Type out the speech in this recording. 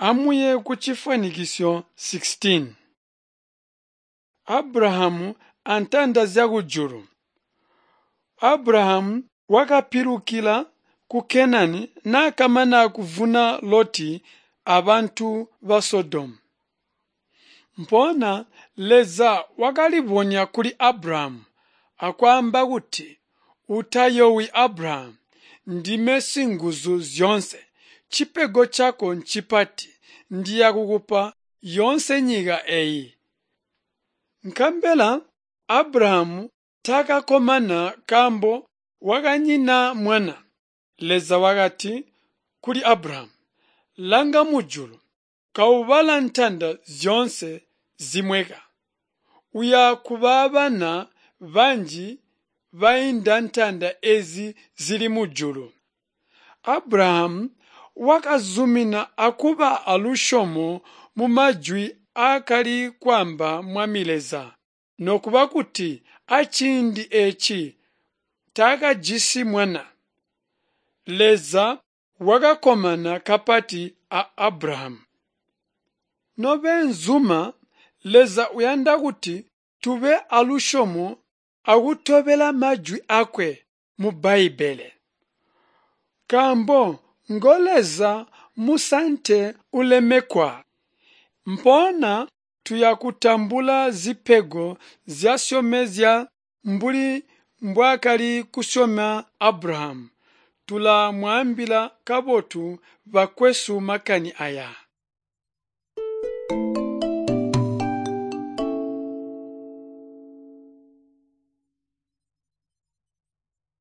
Amuye ku chifanikiso 16. Abrahamu antanda zakujulu. Abrahamu wakapirukila ku Kenani nakamana kuvuna Loti abantu ba Sodomu. Mpona leza wakalivonya kuli Abrahamu akwamba kuti utayowi Abrahamu ndime singuzu zyonse chipego chako nchipati ndiya kukupa yonse nyiga eyi. Nkambela Abrahamu takakomana kambo wakanyina mwana. Leza wakati kuli Abrahamu langa mujulu kauvala ntanda zyonse zimweka. Uya kubabana vanji vainda ntanda ezi zili mujulu. Abrahamu wakazumina akuba alushomo mumajwi akali kwamba mwamileza nokuba kuti achindi echi takajisi mwana. Leza wakakomana kapati a Abrahamu. Nobe nzuma leza uyanda kuti tube alushomo akutobela majwi akwe mu Baibele. Kambo ngoleza musante ulemekwa. Mpona tuyakutambula zipego zyashomezya mbuli mbwakali kushoma Abrahamu. Tula mwambila kabotu vakwesu makani aya.